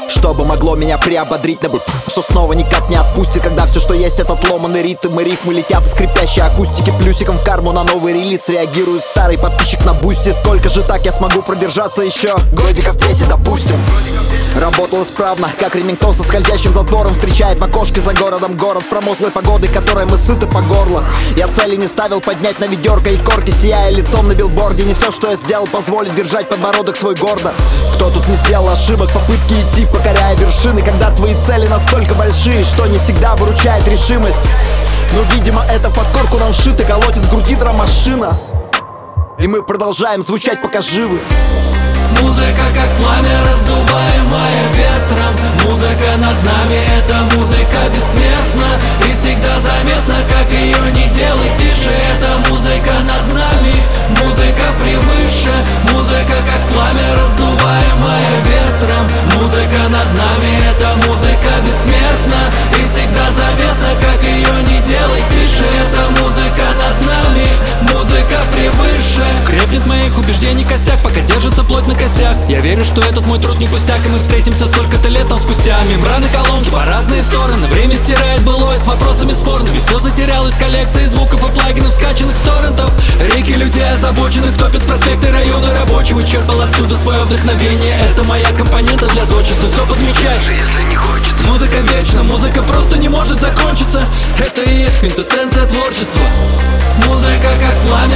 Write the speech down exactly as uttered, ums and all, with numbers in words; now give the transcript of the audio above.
чтобы могло меня приободрить, на что снова никак не отпустит, когда все, что есть, этот ломаный ритм и рифмы летят из скрипящей акустики. Плюсиком в карму на новый релиз реагирует старый подписчик на бусте. Сколько же так я смогу продержаться еще? Годиков десять, допустим. Работал исправно, как ремингтон со скользящим затвором. Встречает в окошке за городом город промозглой погоды, которой мы сыты по горло. Я цели не ставил поднять на ведерко и корки, сияя лицом на билборде. Не все, что я сделал, позволит держать подбородок свой гордо. Кто тут не сделал ошибок, попытки идти, покоряя вершины, когда твои цели настолько большие, что не всегда выручает решимость. Но, видимо, это в подкорку нам вшито, колотит в груди драм-машина, и мы продолжаем звучать, пока живы. Музыка как пламя, раздуваемая ветром. Музыка над нами, эта музыка бессмертна. И всегда заметно, как ее не делай тише. Эта музыка над нами, музыка превыше. Музыка как пламя, раздуваемая ветром. Музыка над нами, эта музыка бессмертна. И всегда заметно, как ее не делай тише. Эта музыка над нами, музыка превыше. Крепнет моих убеждений костяк, пока держится плоть на костях. Я верю, что этот мой труд не пустяк, и мы встретимся столько-то лет там спустя. Мембраны колонки по разные стороны, время стирает былое с вопросами спорными. Все затерялось в коллекции звуков и плагинов, скачанных с торрентов. Реки людей озабоченных топят проспекты района рабочего. Черпал отсюда свое вдохновение, это моя компонента для зодчества. Все подмечай, музыка вечна, музыка просто не может закончиться. Это и есть квинтэссенция творчества. Музыка как пламя,